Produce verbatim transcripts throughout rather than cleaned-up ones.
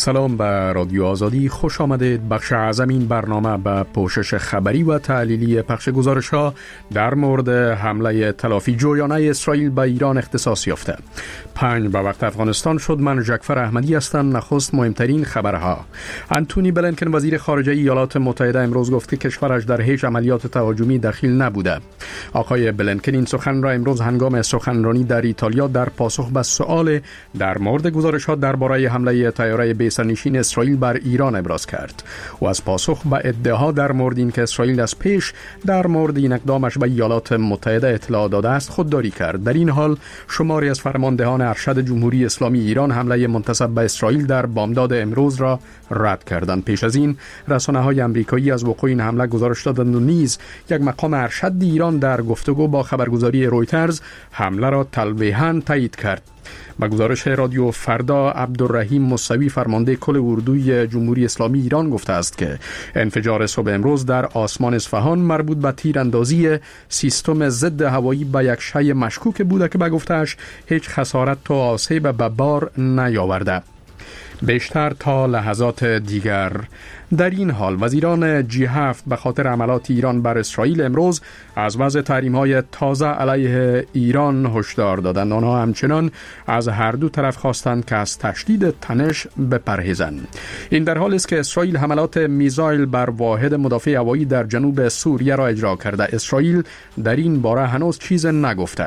سلام به رادیو آزادی، خوش آمدید. بخش اعظم این برنامه به پوشش خبری و تحلیلی پخش گزارش‌ها در مورد حمله تلافی جویانه اسرائیل به ایران اختصاص یافته. پنج به وقت افغانستان شد. من جعفر احمدی هستم. نخست مهمترین خبرها. انتونی بلینکن وزیر خارجه ایالات متحده امروز گفت که کشورش در هیچ عملیات تهاجمی دخیل نبوده. آقای بلینکن این سخن را امروز هنگام سخنرانی در ایتالیا در پاسخ به سؤال در مورد گزارش‌ها درباره حمله طیاره بی‌سرنشین اسرائیل بر ایران ابراز کرد و از پاسخ به ادعاها در مورد اینکه اسرائیل از پیش در مورد این اقدامش به ایالات متحده اطلاع داده است خودداری کرد. در این حال شماری از فرماندهان ارشد جمهوری اسلامی ایران حمله منتسب به اسرائیل در بامداد امروز را رد کردند. پیش از این رسانه‌های آمریکایی از وقوع این حمله گزارش دادند و نیز یک مقام ارشد ایران در گفتگو با خبرگزاری رویترز حمله را تلویحاً تایید کرد. با گزارش رادیو فردا، عبدالرحیم موسوی فرمانده کل اردوی جمهوری اسلامی ایران گفته است که انفجار صبح امروز در آسمان اصفهان مربوط به تیراندازی سیستم ضد هوایی به یک شی مشکوک بوده که به گفته‌اش هیچ خسارت و آسیب به بار نیاورده. بیشتر تا لحظات دیگر. در این حال وزیران جی هفت به خاطر حملات ایران بر اسرائیل امروز از وضع تحریم‌های تازه علیه ایران هشدار دادند. آنها همچنان از هر دو طرف خواستند که از تشدید تنش بپرهیزند. این در حالی است که اسرائیل حملات میزایل بر واحد مدافع هوایی در جنوب سوریه را اجرا کرده. اسرائیل در این باره هنوز چیز نگفته.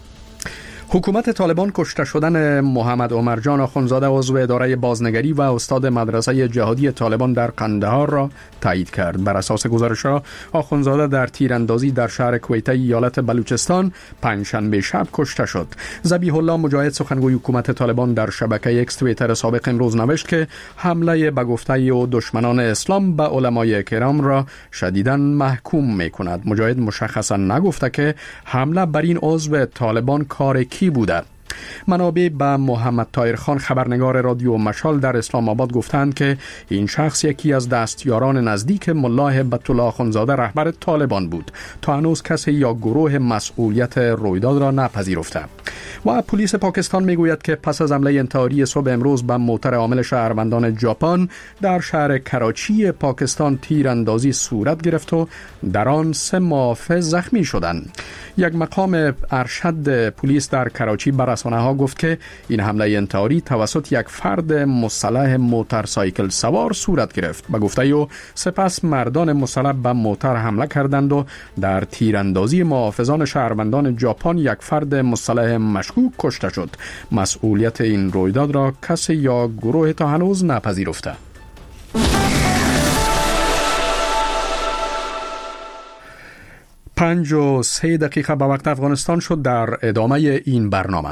حکومت طالبان کشته شدن محمد عمرجان آخوندزاده عضو اداره بازنگری و استاد مدرسه جهادی طالبان در قندهار را تایید کرد. بر اساس گزارش‌ها آخوندزاده در تیراندازی در شهر کویته ایالت بلوچستان پنجشنبه شب کشته شد. ذبیح الله مجاهد سخنگوی حکومت طالبان در شبکه اکس توییتر سابق امروز نوشت که حمله به گفته او دشمنان اسلام به علمای کرام را شدیداً محکوم می‌کند. مجاهد مشخصاً نگفته که حمله بر این عضو طالبان کار کی بوده. منابع به محمد طاهر خان خبرنگار رادیو مشال در اسلام آباد گفتند که این شخص یکی از دستیاران نزدیک ملا هیبت الله آخوندزاده رهبر طالبان بود. تا هنوز کسی یا گروه مسئولیت رویداد را نپذیرفته. و پلیس پاکستان میگوید که پس از حمله انتحاری صبح امروز به موتر حامل شهروندان ژاپن در شهر کراچی پاکستان تیراندازی صورت گرفت و در آن سه محافظ زخمی شدند. یک مقام ارشد پلیس در کراچی بر رسانه‌ها گفت که این حمله انتحاری توسط یک فرد مسلح موتورسایکل سوار صورت گرفت. به گفته او سپس مردان مسلح به موتر حمله کردند و در تیراندازی محافظان شهروندان ژاپن یک فرد مسلح مشکوک کشته شد. مسئولیت این رویداد را کسی یا گروه تا هنوز نپذیرفته. پنج و سه دقیقه به وقت افغانستان شد. در ادامه این برنامه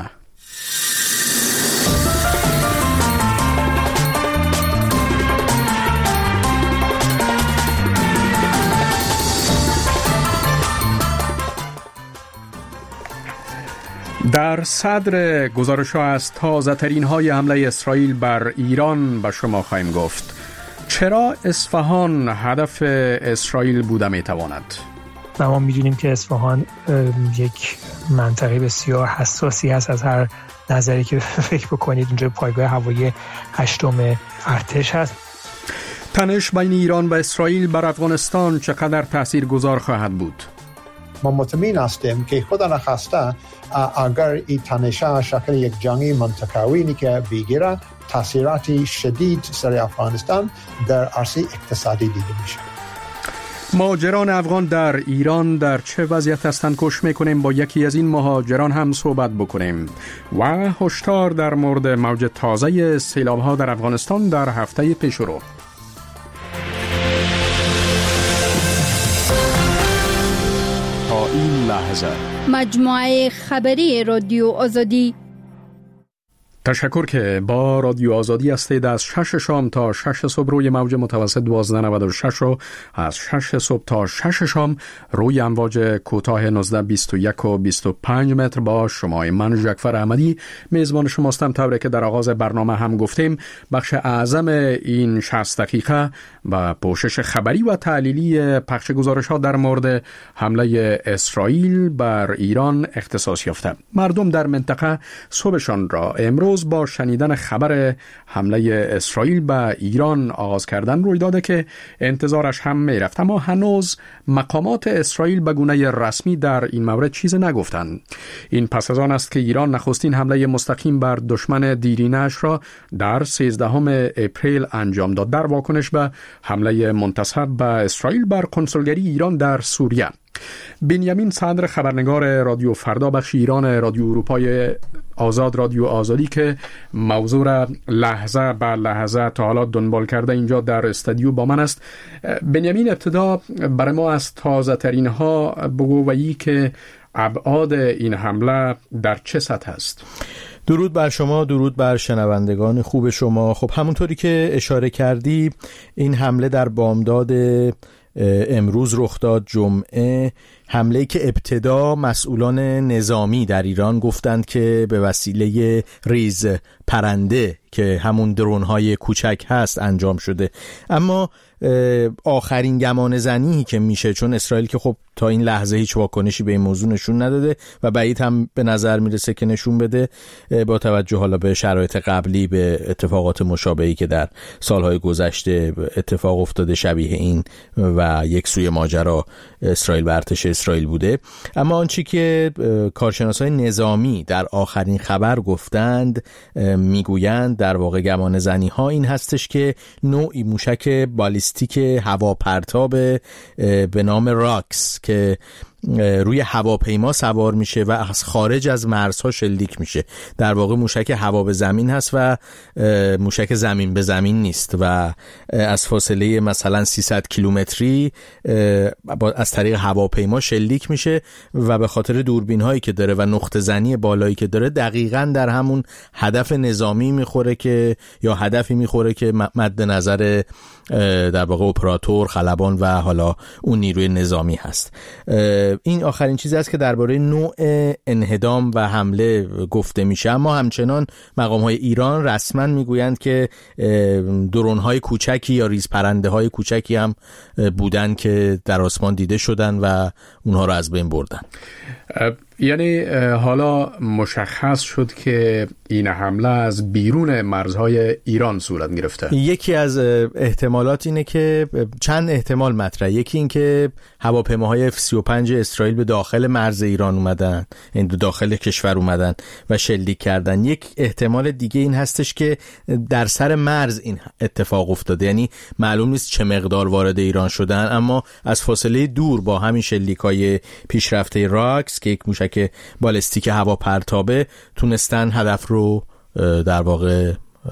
در صدر گزارش‌ها از تازه‌ترین های حمله اسرائیل بر ایران به شما خواهیم گفت. چرا اصفهان هدف اسرائیل بوده میتواند؟ ما می‌دونیم که اصفهان یک منطقه بسیار حساسی هست از هر نظری که فکر بکنید. اونجا پایگاه هوایی هشتم ارتش هست. تنش بین ایران و اسرائیل بر افغانستان چقدر تاثیرگذار خواهد بود؟ ما مطمئن هستیم که خدا نخواسته اگر این تنش شکل یک جنگی منطقه‌ای که بگیره تاثیرات شدید سر افغانستان در عرصه اقتصادی دیده میشه. مهاجران افغان در ایران در چه وضعیت هستند کش میکنیم؟ با یکی از این مهاجران هم صحبت بکنیم. و هشدار در مورد موج تازه سیلاب‌ها در افغانستان در هفته پیشرو. تا این لحظه مجموعه خبری رادیو آزادی. تشکر که با رادیو آزادی هستید. از شش شام تا شش صبح روی موج متوسط دوازده نود و شش و از شش صبح تا شش شام روی امواج کوتاه نوزده بیست و یک و بیست و پنج متر با شما. من جعفر احمدی میزبان شماستم. طوری که در آغاز برنامه هم گفتیم بخش اعظم این شصت دقیقه و پوشش خبری و تحلیلی پخش گزارش ها در مورد حمله اسرائیل بر ایران اختصاص یافته. مردم در منطقه صبحشان را امروز روز با شنیدن خبر حمله اسرائیل به ایران آغاز کردن روی داده که انتظارش هم میرفت، اما هنوز مقامات اسرائیل به گونه رسمی در این مورد چیز نگفتند. این پس از آن است که ایران نخستین حمله مستقیم بر دشمن دیرینه‌اش را در سیزدهم اپریل انجام داد در واکنش به حمله منتصب به اسرائیل بر کنسولگری ایران در سوریه. بنیامین صدر خبرنگار رادیو فردا بخش ایران رادیو اروپای آزاد رادیو آزادی که موضوع را لحظه به لحظه تا حالا دنبال کرده اینجا در استودیو با من است. بنیامین، ابتدا برای ما از تازه ترین ها بگو و ای که ابعاد این حمله در چه سطح است؟ درود بر شما، درود بر شنوندگان خوب شما. خب همونطوری که اشاره کردی این حمله در بامداد امروز رخ داد، جمعه، حمله‌ای که ابتدا مسئولان نظامی در ایران گفتند که به وسیله ریز پرنده که همون درون‌های کوچک هست انجام شده، اما آخرین گمان زنی که میشه، چون اسرائیل که خب تا این لحظه هیچ واکنشی به این موضوع نشون نداده و بعید هم به نظر میرسه که نشون بده با توجه حالا به شرایط قبلی، به اتفاقات مشابهی که در سالهای گذشته اتفاق افتاده شبیه این و یک سوی ماجرا اسرائیل و ارتش اسرائیل بوده. اما آنچه که کارشناسای نظامی در آخرین خبر گفتند، میگویند در واقع گمان زنی ها این هستش که نوعی موشک بالیستیک هواپرتاب به نام راکس که روی هواپیما سوار میشه و از خارج از مرزها شلیک میشه، در واقع موشک هوا به زمین هست و موشک زمین به زمین نیست و از فاصله مثلا سیصد کیلومتری از طریق هواپیما شلیک میشه و به خاطر دوربین هایی که داره و نقطه زنی بالایی که داره دقیقاً در همون هدف نظامی میخوره که یا هدفی میخوره که مد نظر در واقع اپراتور، خلبان و حالا اون نیروی نظامی هست. این آخرین چیزی است که درباره نوع انهدام و حمله گفته میشه، اما همچنان مقام‌های ایران رسما میگویند که درون‌های کوچکی یا ریزپرنده‌های کوچکی هم بودن که در آسمان دیده شدن و اونها رو از بین بردن. یعنی حالا مشخص شد که این حمله از بیرون مرزهای ایران صورت گرفته. یکی از احتمالات اینه که چند احتمال مطرحه. یکی این که هواپیماهای اف سی و پنج اسرائیل به داخل مرز ایران اومدن، این داخل کشور اومدن و شلیک کردن. یک احتمال دیگه این هستش که در سر مرز این اتفاق افتاده، یعنی معلوم نیست چه مقدار وارد ایران شدن، اما از فاصله دور با همین شلیک‌های پیشرفته راکس که یک موشک بالستیک هواپرتابه تونستن هدف رو در واقع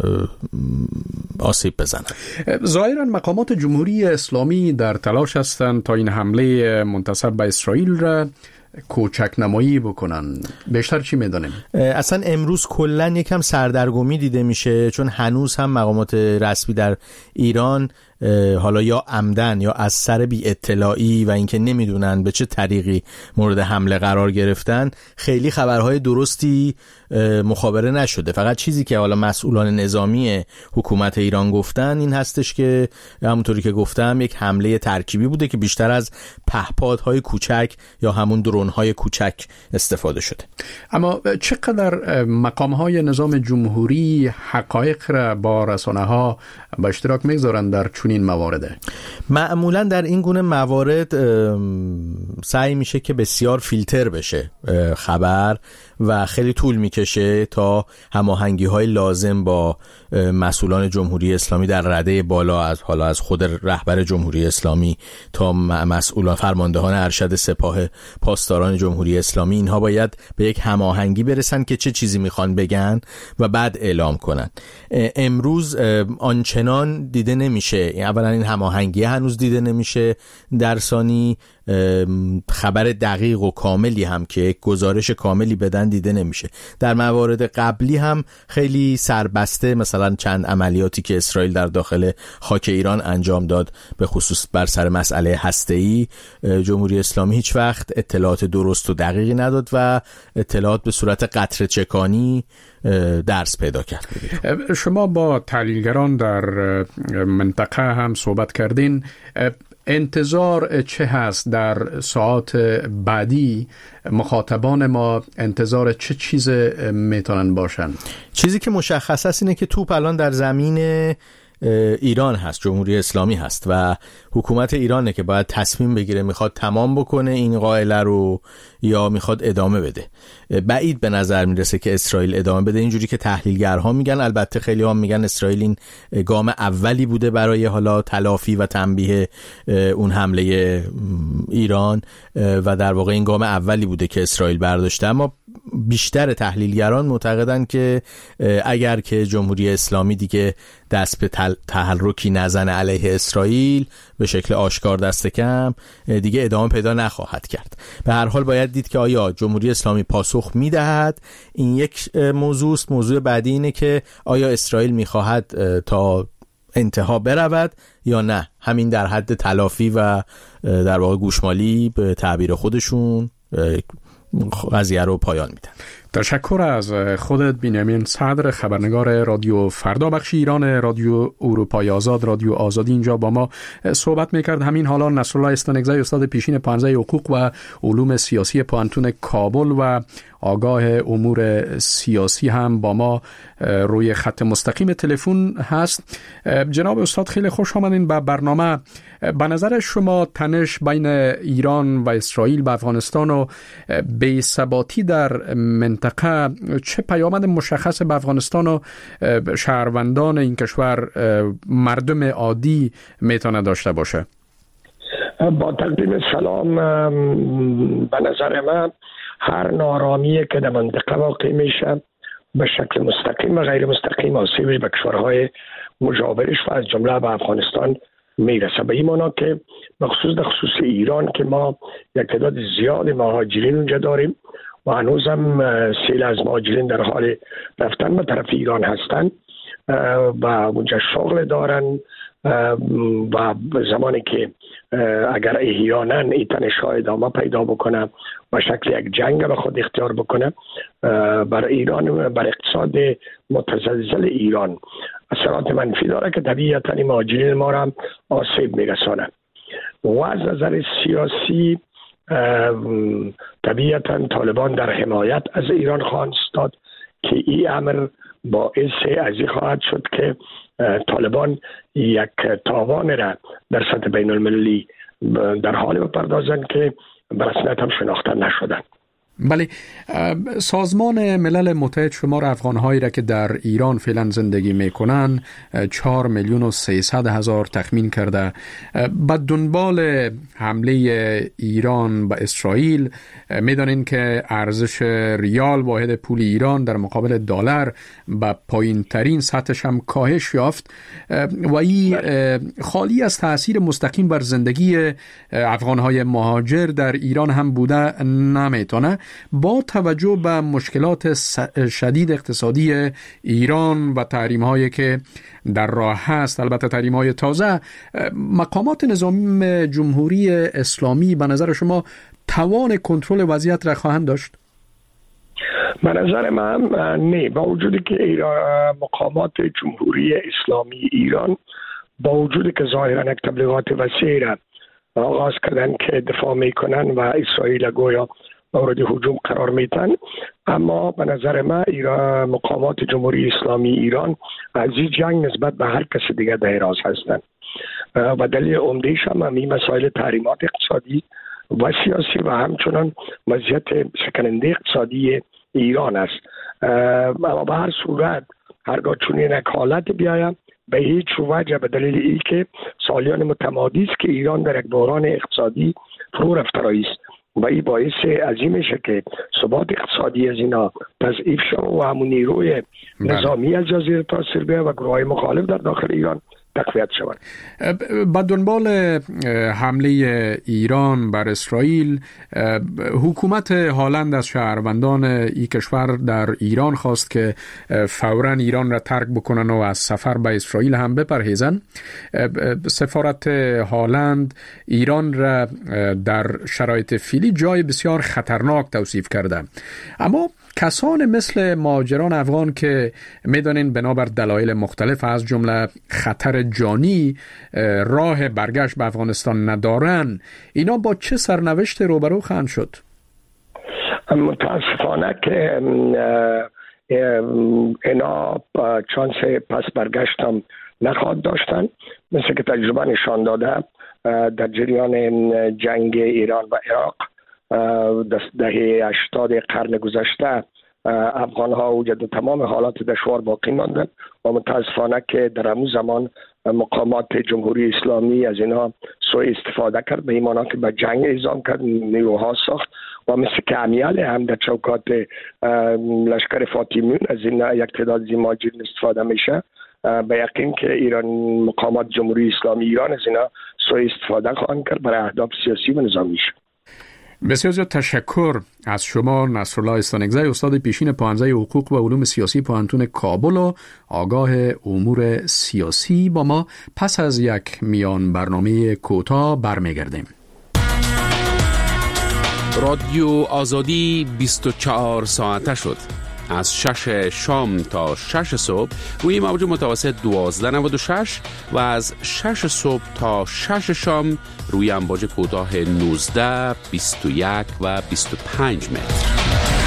آسیب بزنن. ظاهراً مقامات جمهوری اسلامی در تلاش هستند تا این حمله منتصب به اسرائیل را کوچک نمایی بکنن. بیشتر چی میدانیم؟ اصلا امروز کلن یکم سردرگمی دیده میشه، چون هنوز هم مقامات رسمی در ایران حالا یا عمدن یا از سر بی اطلاعی و اینکه نمیدونن به چه طریقی مورد حمله قرار گرفتن، خیلی خبرهای درستی مخابره نشده. فقط چیزی که حالا مسئولان نظامی حکومت ایران گفتن این هستش که همونطوری که گفتم یک حمله ترکیبی بوده که بیشتر از پهپادهای کوچک یا همون درونهای کوچک استفاده شده. اما چقدر مقامهای نظام جمهوری حقایق را با رسانه‌ها به اشتراک میگذارن در چنین موارد؟ معمولا در این گونه موارد سعی میشه که بسیار فیلتر بشه خبر و خیلی طول میکشه تا هماهنگی‌های لازم با مسئولان جمهوری اسلامی در رده بالا، از حالا از خود رهبر جمهوری اسلامی تا مسئولان فرماندهان ارشد سپاه پاسداران جمهوری اسلامی، اینها باید به یک هماهنگی برسن که چه چیزی میخوان بگن و بعد اعلام کنن. امروز آنچنان دیده نمیشه، اولا این هماهنگی هنوز دیده نمیشه، در ثانی خبر دقیق و کاملی هم که یک گزارش کاملی بدن دیده نمیشه. در موارد قبلی هم خیلی سربسته، مثلا چند عملیاتی که اسرائیل در داخل خاک ایران انجام داد به خصوص بر سر مسئله هسته‌ای، جمهوری اسلامی هیچ وقت اطلاعات درست و دقیقی نداد و اطلاعات به صورت قطره چکانی درس پیدا کرد. شما با تحلیلگران در منطقه هم صحبت کردین. انتظار چه هست در ساعات بعدی؟ مخاطبان ما انتظار چه چیز میتونن باشن؟ چیزی که مشخص است اینه که توپ الان در زمین ایران هست، جمهوری اسلامی هست و حکومت ایرانه که باید تصمیم بگیره میخواد تمام بکنه این قائله رو یا میخواد ادامه بده. بعید به نظر میرسه که اسرائیل ادامه بده، اینجوری که تحلیلگرها میگن. البته خیلی هم میگن اسرائیل این گام اولی بوده برای حالا تلافی و تنبیه اون حمله ایران و در واقع این گام اولی بوده که اسرائیل برداشته، اما بیشتر تحلیلگران معتقدن که اگر که جمهوری اسلامی دیگه دست به تحرکی نزنه علیه اسرائیل به شکل آشکار دست کم، دیگه ادامه پیدا نخواهد کرد. به هر حال باید دید که آیا جمهوری اسلامی پاسخ میدهد، این یک موضوع است. موضوع بعدی اینه که آیا اسرائیل میخواهد تا انتها برود یا نه همین در حد تلافی و در واقع گوشمالی به تعبیر خودشون قضیه رو پایان میدن. تشکر از خودت بنیامین صدر، خبرنگار رادیو فردا بخش ایران رادیو اروپای آزاد، رادیو آزادی. اینجا با ما صحبت میکرد. همین حالا نصرالله استانکزی، استاد پیشین پانزده حقوق و علوم سیاسی پانتون کابل و آگاه امور سیاسی هم با ما روی خط مستقیم تلفن هست. جناب استاد خیلی خوش آمدین به برنامه. به نظر شما تنش بین ایران و اسرائیل و افغانستان و بی‌ثباتی در منطقه چه پیامد مشخص به افغانستان و شهروندان این کشور، مردم عادی میتونه داشته باشه؟ با تقدیم سلام، به نظر من هر نارامی که در منطقه واقع میشه به شکل مستقیم و غیر مستقیم آسیبش به کشورهای مجاورش و از جمله به افغانستان میرسه. به این معنا که بخصوص در خصوص ایران که ما یک تعداد زیاد مهاجرین اونجا داریم و هنوز هم سیل از مهاجرین در حال رفتن به طرف ایران هستن و اونجا شغل دارن و زمانی که اگر احیانا این تنش‌ها ادامه پیدا بکنه و شکل یک جنگ به خود اختیار بکنه، بر ایران، بر اقتصاد متزلزل ایران اثرات منفی داره که طبیعتاً مهاجرین ما را آسیب میرسانه. و از نظر سیاسی طبیعتاً طالبان در حمایت از ایران خواهند استاد که این امر باعث از این خواهد شد که طالبان یک تاوان را در سطح بین المللی در حال بپردازند که به رسمیت هم شناخته نشدن. بله، سازمان ملل متحد شمار افغان‌هایی را که در ایران فعلا زندگی میکنن چهار میلیون و سیصد هزار تخمین کرده. به دنبال حمله ایران به اسرائیل میدانین که ارزش ریال واحد پول ایران در مقابل دلار به پایین ترین سطحش هم کاهش یافت و این خالی از تأثیر مستقیم بر زندگی افغان‌های مهاجر در ایران هم بوده نمیتونه. با توجه به مشکلات شدید اقتصادی ایران و تحریم‌هایی که در راه هست، البته تحریم‌های تازه، مقامات نظامی جمهوری اسلامی به نظر شما توان کنترل وضعیت را خواهند داشت؟ به نظر من نه، با وجودی که ایران مقامات جمهوری اسلامی ایران با وجودی که ظاهراً یک تبلیغات وسیع را آغاز کردن که دفاع میکنن و اسرائیل گویا مورد هجوم قرار میتن، اما به نظر من ایران مقامات جمهوری اسلامی ایران از این جنگ نسبت به هر کس دیگه در اعراض هستند و دلیل عمده‌اش هم همین مسائل تحریمات اقتصادی و سیاسی و همچنان وضعیت شکننده اقتصادی ایران است. اما به هر صورت هرگاه چنین یک حالت بیاید به هیچ وجه به دلیل ای که سالیان متمادی است که ایران در یک بحران اقتصادی فرو رفته است و این باعث عظیم میشه که ثبات اقتصادی از اینا تضعیف شد و همون نیروی نظامی از جزیره تاثیر بیاید و گروه‌های مخالف در داخل ایران تقویت شود. با دنبال حمله ایران بر اسرائیل، حکومت هالند از شهروندان این کشور در ایران خواست که فوراً ایران را ترک بکنن و از سفر به اسرائیل هم بپرهیزن. سفارت هالند ایران را در شرایط فعلی جای بسیار خطرناک توصیف کرده، اما کسان مثل مهاجران افغان که میدانین بنابر دلایل مختلف از جمله خطر خطر جانی راه برگشت به افغانستان ندارن، اینا با چه سرنوشت روبرو خواهند شد؟ متاسفانه که اینا چانس پس برگشت هم نخواهد داشتن، مثل که تجربه نشان داده در جریان جنگ ایران و عراق دهه هشتاد قرن گذشته افغان ها وجود تمام حالات دشوار باقی ماندن و متاسفانه که در همون زمان مقامات جمهوری اسلامی از اینها سوء استفاده کرد، به ایمانا که به جنگ اعزام کرد، نیروها ساخت و مثل که امیال هم در چوکات لشکر فاطمیون از این یک تعداد مهاجرین استفاده میشه. به یقین که ایران مقامات جمهوری اسلامی ایران از اینا سوء استفاده خواهند کرد برای اهداف سیاسی و نظامیش. بسیار زیاد تشکر از شما نصرالله استانکزی، استاد پیشین پوهنځی حقوق و علوم سیاسی پوهنتون کابل و آگاه امور سیاسی. با ما پس از یک میان برنامه کوتاه برمیگردیم. رادیو آزادی بیست و چهار ساعته شد، از شش شام تا شش صبح روی موج متوسط دوازده نود و شش و از شش صبح تا شش شام روی امواج کوتاه نوزده، بیست و یک و بیست و پنج متر.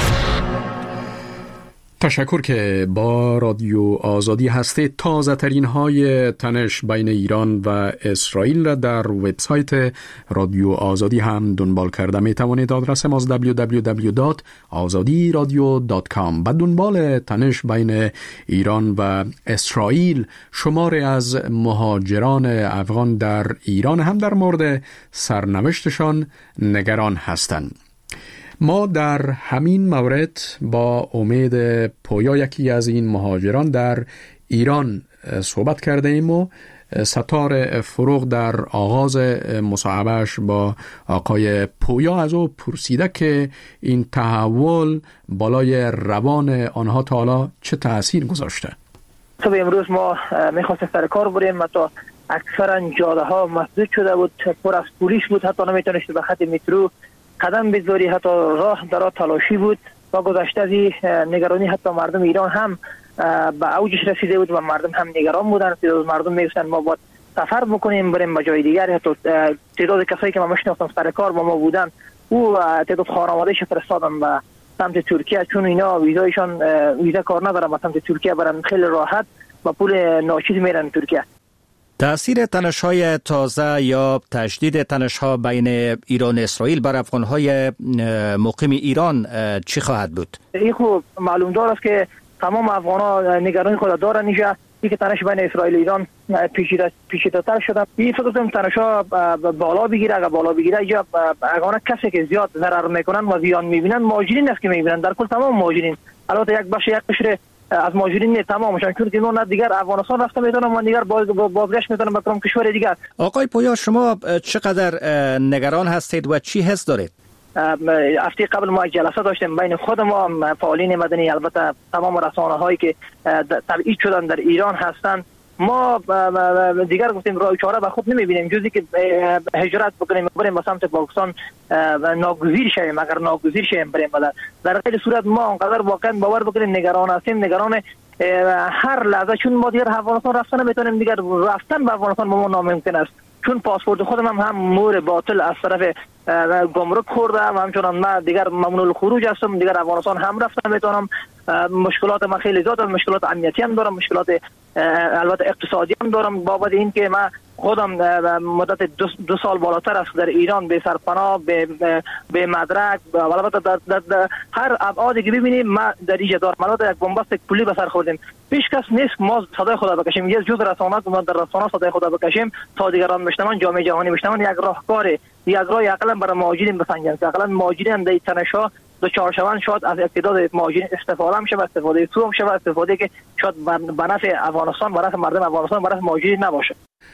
تشکر که با رادیو آزادی هستید. تازه ترین های تنش بین ایران و اسرائیل را در وبسایت رادیو آزادی هم دنبال کرده می توانید. آدرس ما دبلیو دبلیو دبلیو دات آزادی رادیو دات کام. با دنبال تنش بین ایران و اسرائیل، شماری از مهاجران افغان در ایران هم در مورد سرنوشتشان نگران هستند. ما در همین مورد با امید پویا، یکی از این مهاجران در ایران، صحبت کرده ایم و ستار فروغ در آغاز مصاحبهش با آقای پویا از او پرسیده که این تحول بالای روان آنها تا حالا چه تأثیر گذاشته. صبح امروز ما میخواستیم سر کار بریم و تا اکثرا جاده ها مسدود شده بود، پر از پلیس بود، حتی نمیتونست به خط مترو قدم بذاری، حتی راه درا تلاشی بود و گذشته از این نگرانی حتی مردم ایران هم به اوجش رسیده بود و مردم هم نگران بودن. تعداد مردم میگفتن ما باید سفر بکنیم بریم به جای دیگر. حتی تعداد کسایی که ما میشناختم سر کار با ما بودن او تعداد خانواده‌اش فرستادن به سمت ترکیه، چون اینا ویزایشان ویزا کار ندارن، به سمت ترکیه برن خیلی راحت با پول ناچیز میرن ترکیه. تأثیر تنش‌های تازه یا تشدید تنش‌ها بین ایران و اسرائیل بر افغان‌های مقیم ایران چی خواهد بود؟ این خوب معلوم دار است که تمام افغان‌ها نگرانی خود دارن اینجا که تنش بین اسرائیل و ایران پیچیده پیچیده‌تر شده. این فکر کنم تنش‌ها بالا بگیره، اگه بالا بگیره اینجا اگه کسی که زیاد ضرر میکنن و زیان میبینن مهاجرین است که میبینن، در کل تمام مهاجرین. البته یک بخش یک قشر از مهاجرین تمامشان، چون که نه دیگر افغانستان رفته میتونن و دیگر بازگشت میتونن به کدام کشور دیگر. آقای پویا، شما چقدر نگران هستید و چی حس دارید؟ هفته قبل ما جلسه داشتیم بین خود ما فعالین مدنی، البته تمام رسانه هایی که تبعید شدن در ایران هستند. ما دیگر گفتیم راه چاره به خود نمیبینیم جزی که هجرت بکنیم بریم به سمت پاکستان ناگزیر شویم. اگر ناگزیر شویم بریم در غیر صورت ما انقدر واقعا باور بکنیم نگران هستیم، نگران هر لحظه، چون ما دیگر افغانستان رفتن نمیتونیم، دیگر رفتن به افغانستان با ما ناممکن است، چون پاسپورت خودم هم, هم مور باطل از طرف گمرک خورده و همچنان من دیگر ممنوع الخروج هستم، دیگر افغانستان هم رفتن میتونم. مشکلات من خیلی زیاد، مشکلات امنیتی هم دارم، مشکلات البته اقتصادی هم دارم، بابت این که من خودم مدت دو, دو سال بالاتر است در ایران به سرپناه، به به مدرک، البته در, در, در هر ابعادی که ببینیم ما در اینجا دارم. البته یک بنبست پولی به سر خوردیم، هیچ کس نیست ما صدای خدا بکشیم، یه جز رسانه‌ها ما در رسانه صدای خدا بکشیم تا دیگران بشنون، جامعه جهانی بشنون. یک راهکار یک راه عقلا برای مهاجرین بسنجن که عقلا مهاجرین در تنش‌ها دو چهار شوند، شاید از اقتدار مهاجرین استفاده میشه، استفاده سو میشه، استفاده که شاید به نفع افغانستان، به نفع مردم افغانستان، به نفع مهاجرین نباشه.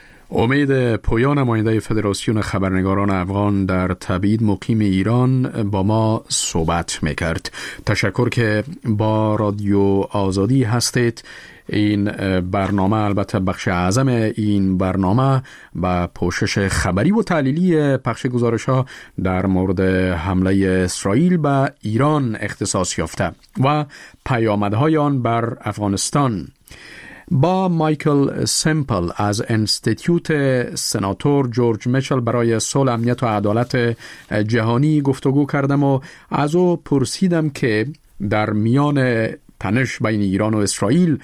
امید پویا، نماینده فدراسیون خبرنگاران افغان در تبعید مقیم ایران، با ما صحبت میکرد. تشکر که با رادیو آزادی هستید. این برنامه، البته بخش اعظم این برنامه با پوشش خبری و تحلیلی پخش گزارش ها در مورد حمله اسرائیل به ایران اختصاص یافته و پیامدهای آن بر افغانستان. با مایکل سمپل از انستیتیوت سناتور جورج میچل برای صلح، امنیت و عدالت جهانی گفتگو کردم و از او پرسیدم که در میان تنش بین ایران و اسرائیل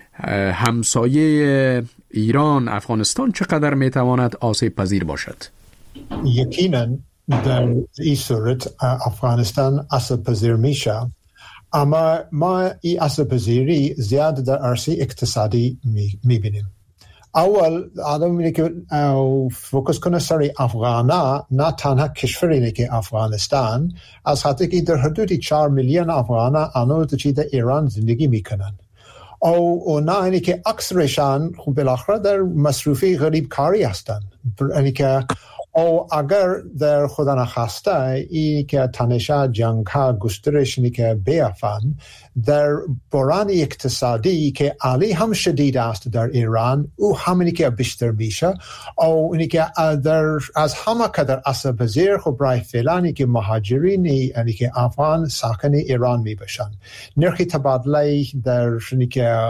همسایه ایران افغانستان چقدر میتواند آسیب پذیر باشد؟ یقینا در این صورت افغانستان آسیب پذیر میشه، اما ما این آسیب پذیری زیاد در عرصه اقتصادی میبینیم. اول آدم میگه که فوکس کنه سر افغانا، نه تنها کشوری که افغانستان، از حتی که در حدود چهار میلیون افغانا آنو در ایران زندگی میکنن. او نه اینی که اکثرشان خب بالاخره در مصروفی غریب کاری هستند. اینی که او اگر در خدا نخواسته اینی که تنشا جنگ ها گسترش اینی که بیافن، در بحران اقتصادی که علی هم شدید است در ایران، او همینی که بیشتر میشه. او اینی که در از همه قدر آسیب پذیر خب برای فعلا که مهاجرینی اینی که افغان ساکن ایران میبشن. نرخ تبادله در اینی که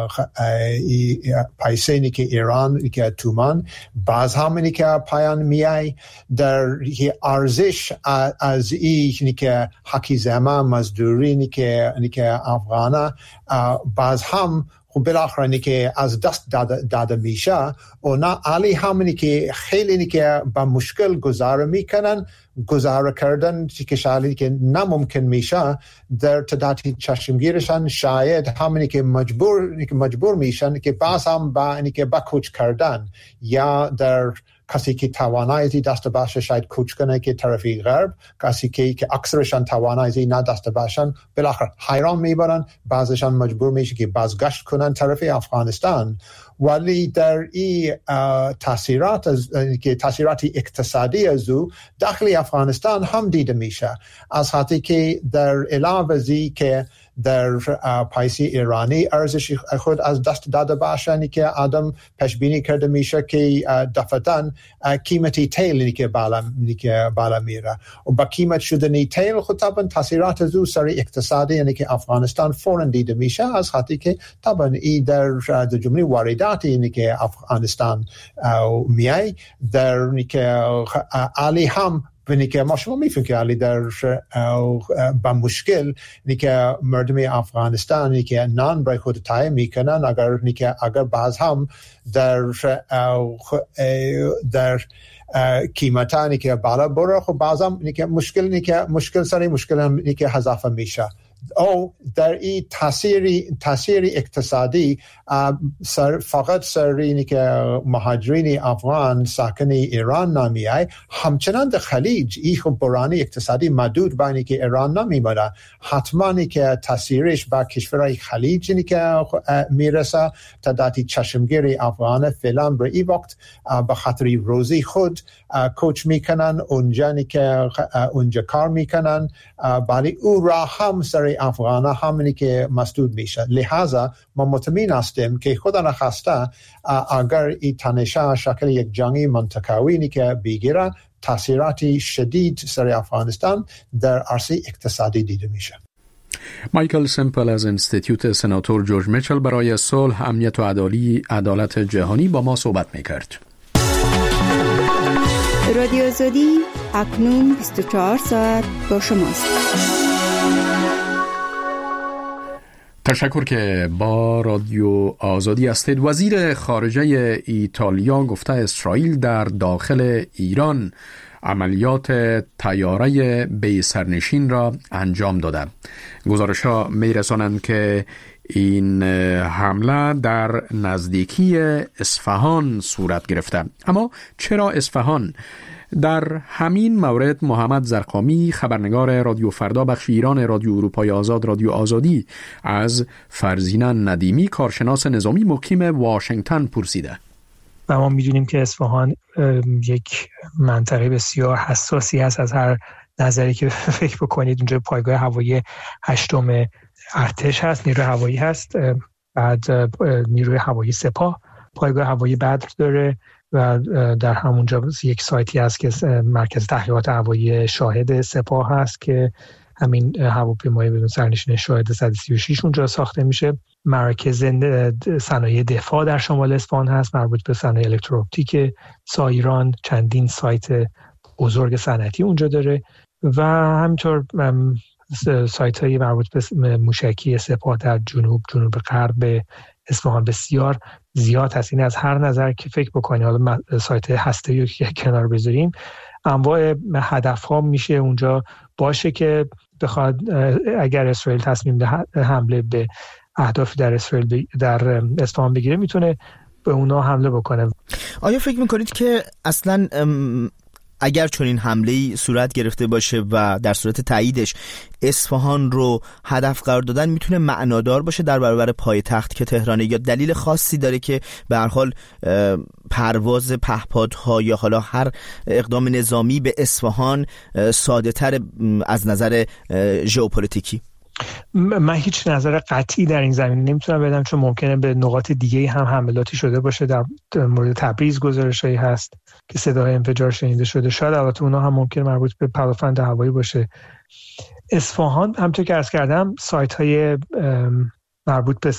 پیسه اینی که ایران اینی که تومان باز هم اینی که پایان میای، در ارزش از اینی که حقی زمان مزدوری اینی که اینی که افغانا باز هم خب بالاخره اینی که از دست داده, داده میشه و نه علی همینی که خیلی اینی که با مشکل گذاره میکنن. گذاره کردن که شاید که نممکن میشه در تعدادی چشمگیرشان شاید همینی که مجبور که مجبور میشن که باز هم با اینی که با کوچ کردن یا در کسی که توانایی دست باشه شاید کوچ کنه که طرفی غرب، کسی که که اکثرشان توانایی نداشت باشن بالاخره حیران میبرن، بعضشان مجبور میشه که بازگشت کنن طرف افغانستان. ولی در این تاثیرات از که تاثیرات اقتصادی از او داخل افغانستان هم دیده میشه، از حتی که در علاوه ازی که در پیسه ایرانی ارزش خود از دست داده باشن که آدم پیش بینی کرده میشه که دفعتاً قیمتی تیل که بالا که بالا میره و با قیمت شدن تیل خود طبعا تاثیرات از او سر اقتصادی یعنی که افغانستان فوراً دیده میشه، از حتی که طبعا ای در جمله وارداتی یعنی که افغانستان میای در که علی هم بینی که ما شما میفهمید که علی در با مشکل نی که مردم افغانستان نی که نان برای خود تایید میکنن، اگر نی که اگر بعض هم در در قیمتانی که بالا بره خب بعض هم نی که مشکل نی که مشکل سری مشکل هم نی که اضافه میشه. او در این تاثیری تاثیر اقتصادی سر فقط سر اینی که مهاجرین افغان ساکن ایران نمیای، همچنان در خلیج این خب بحران اقتصادی محدود بینی که ایران نمیمونه، حتما که تاثیرش با کشورهای خلیج اینی که میرسه. تعدادی چشمگیری افغان فعلا به این وقت به خاطر روزی خود کوچ میکنن اونجا نی که اونجا کار میکنن، ولی او را هم سر افغان همینی که مسدود میشه. لحاظا ما مطمئن هستیم که خدا نخواسته اگر این تنشه شکل یک جنگی منطقه‌ای که بگیره، تاثیراتی شدید سر افغانستان در عرصه اقتصادی دیده میشه. مایکل سمپل از انستیتیوت سناتور جورج میچل برای صلح، امنیت و عدالت جهانی با ما صحبت میکرد. رادیو آزادی اکنون بیست و چهار ساعت با شماست. تشکر که با رادیو آزادی هستید. وزیر خارجه ایتالیا گفته اسرائیل در داخل ایران عملیات طیاره بی سرنشین را انجام داده. گزارش ها می رسانند که این حمله در نزدیکی اصفهان صورت گرفته. اما چرا اصفهان؟ در همین مورد محمد زرقامی، خبرنگار رادیو فردا بخش ایران رادیو اروپای آزاد رادیو آزادی، از فرزینه ندیمی، کارشناس نظامی مقیم واشنگتن، پرسیده. و ما میدونیم که اصفهان یک منطقه بسیار حساسی هست از هر نظری که فکر بکنید. اونجا پایگاه هوایی هشتم ارتش هست، نیروی هوایی هست، بعد نیروی هوایی سپاه پایگاه هوایی بدر داره و در همونجا یک سایتی هست که مرکز تحقیقات هوایی شاهد سپاه هست که همین هواپیمای بدون سرنشین شاهد صد و سی و شش اونجا ساخته میشه. مراکز صنایع دفاع در شمال اصفهان هست مربوط به صنایع الکترواپتیک سایران، چندین سایت بزرگ صنعتی اونجا داره و همینطور سایت های مربوط به موشکی سپاه در جنوب جنوب غرب اصفهان بسیار زیاد هست. این از هر نظر که فکر بکنید، حالا سایت هسته‌ای رو که کنار بذاریم، انواع هدف ها میشه اونجا باشه که بخواد اگر اسرائیل تصمیم به حمله به اهدافی در اسرائیل در اصفهان بگیره میتونه به اونا حمله بکنه. آیا فکر میکنید که اصلاً اگر چنین حمله‌ای صورت گرفته باشه و در صورت تاییدش اصفهان رو هدف قرار دادن میتونه معنادار باشه در برابر پایتخت که تهرانه، یا دلیل خاصی داره که به هر حال پرواز پهپادها یا حالا هر اقدام نظامی به اصفهان ساده تر از نظر ژئوپلیتیکی؟ من هیچ نظر قطعی در این زمینه نمیتونم بدم، چون ممکنه به نقاط دیگه هم حملاتی شده باشه. در مورد تبریز گزارشایی هست که صدای انفجار شنیده شده، شاید البته اونا هم ممکن مربوط به پدافند هوایی باشه. اصفهان همونطور که عرض کردم سایت های مربوط به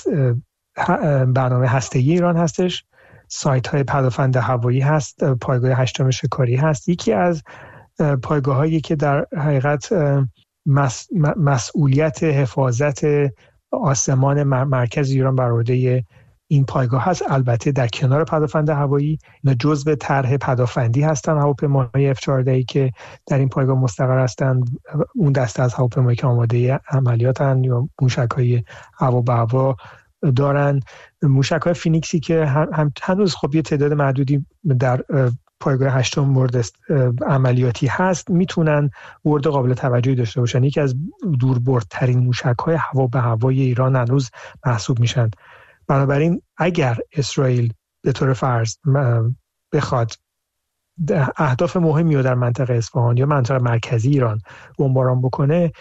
برنامه هسته‌ای ایران هستش، سایت های پدافند هوایی هست، پایگاه هشتم شکاری هست. یکی از پایگاه هایی که در حقیقت مس، مسئولیت حفاظت آسمان مرکز ایران بر عهده این پایگاه هست، البته در کنار پدافند هوایی. اینا جزء طرح پدافندی هستن، هواپیماهای اف چهارده که در این پایگاه مستقر هستن. اون دسته از هواپیمایی که آماده عملیاتن یا موشک‌های هوا به هوا دارن. موشک‌های فینیکسی که هم هنوز خب یه تعداد محدودی در پایگاه هشتم مورد عملیاتی هست، میتونن ورد قابل توجهی داشته باشن. یکی از دوربردترین موشک‌های هوا به هوای ایران هنوز محسوب میشن. بنابراین اگر اسرائیل به طور فرض بخواد اهداف مهمی رو در منطقه اصفهان یا منطقه مرکزی ایران بمباران بکنه،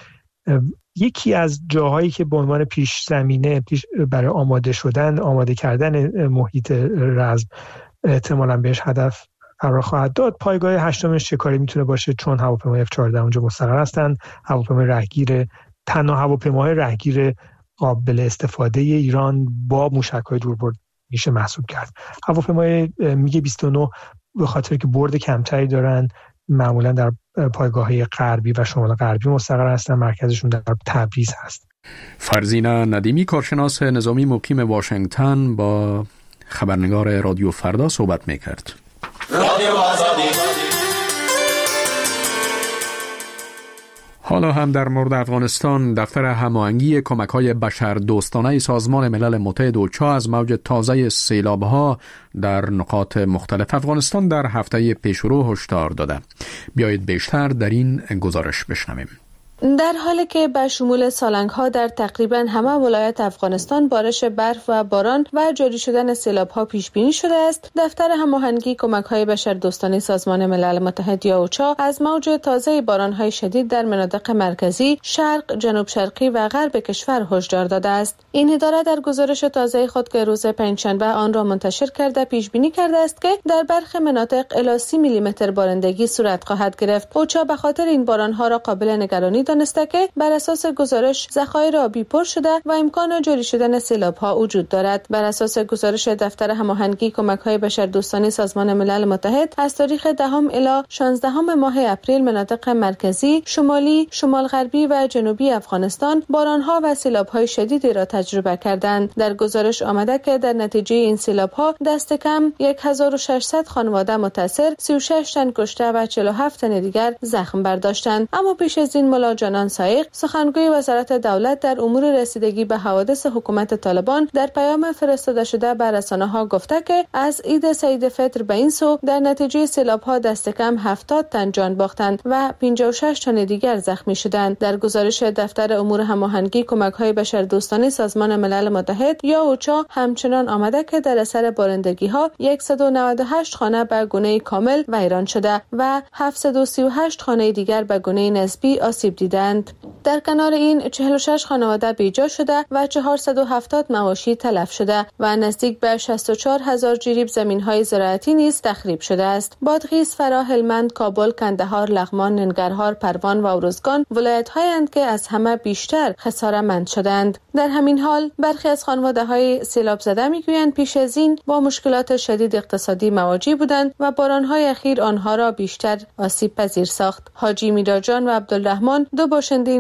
یکی از جاهایی که به عنوان پیش زمینه برای آماده شدن آماده کردن محیط رزم احتمالاً بهش هدف قرار خواهد داد، پایگاه هشتم شکاری میتونه باشه، چون هواپیمای اف چهارده اونجا مستقر هستن. هواپیمای رهگیر، تنها هواپیماهای رهگیر قابل استفاده ایران با موشک‌های دوربرد میشه محسوب کرد. هواپیمای میگ بیست و نه به خاطر که برد کمتری دارن معمولا در پایگاه‌های غربی و شمال غربی مستقر هستن، مرکزشون در تبریز هست. فرزینه ندیمی، کارشناس نظامی مقیم واشنگتن، با خبرنگار رادیو فردا صحبت میکرد. رادیو آزادی. حالا هم در مورد افغانستان، دفتر هماهنگی کمک‌های بشردوستانه سازمان ملل متحد اوچا از موج تازه سیلاب‌ها در نقاط مختلف افغانستان در هفته پیشرو هشدار داده. بیایید بیشتر در این گزارش بشنویم. در حالی که به شمول سالنگ‌ها در تقریباً همه ولایت افغانستان بارش برف و باران و جاری شدن سیلاب‌ها پیش بینی شده است، دفتر هماهنگی کمک‌های بشردوستانه سازمان ملل متحد یا اوچا از موج تازه باران‌های شدید در مناطق مرکزی، شرق، جنوب شرقی و غرب کشور هشدار داده است. این اداره در گزارش تازه خود که روز پنجشنبه آن را منتشر کرده پیش بینی کرده است که در برخی مناطق الی سی میلی متر بارندگی صورت خواهد گرفت. اوچا به خاطر این باران‌ها را قابل نگرانی دانسته که بر اساس گزارش ذخایر آبی پر شده و امکان جاری شدن سیلاب‌ها وجود دارد. بر اساس گزارش دفتر هماهنگی کمک‌های بشردوستانه سازمان ملل متحد از تاریخ دهم الی شانزدهم ماه اپریل مناطق مرکزی، شمالی، شمال غربی و جنوبی افغانستان باران‌ها و سیلاب‌های شدیدی را تجربه کردند. در گزارش آمده که در نتیجه این سیلاب‌ها دست کم هزار و ششصد خانواده متاثر، سی و شش تن کشته و چهل و هفت تن دیگر زخم برداشتند. اما پیش از این ملا جانان سایق، سخنگوی وزارت دولت در امور رسیدگی به حوادث حکومت طالبان، در پیام فرستاده شده به رسانه‌ها گفته که از عید سعید فطر به این سو در نتیجه سیلاب‌ها دست کم هفتاد تن جان باختند و پنجاه و شش تن دیگر زخمی شدند. در گزارش دفتر امور هماهنگی کمک‌های بشردوستانه سازمان ملل متحد یا اوچا همچنان آمده که در اثر بارندگی‌ها صد و نود و هشت خانه به گونه کامل ویران شده و هفتصد و سی و هشت خانه دیگر به گونه نسبی آسیب دیدند. در در کنار این چهل و شش خانواده بیجا شده و چهارصد و هفتاد مواشی تلف شده و نزدیک به شصت و چهار هزار جریب زمین‌های زراعتی نیز تخریب شده است. بادغیس، فرا، هلمند، کابل، کندهار، لغمان، ننگرهار، پروان و ارزگان ولایت‌هایند که از همه بیشتر خساره‌مند شدند. در همین حال برخی از خانواده‌های سیلاب زده می‌گویند پیش از این با مشکلات شدید اقتصادی مواجه بودند و باران‌های اخیر آنها را بیشتر آسیب پذیر ساخت. حاجی میرجان و عبدالرحمن، دو باشنده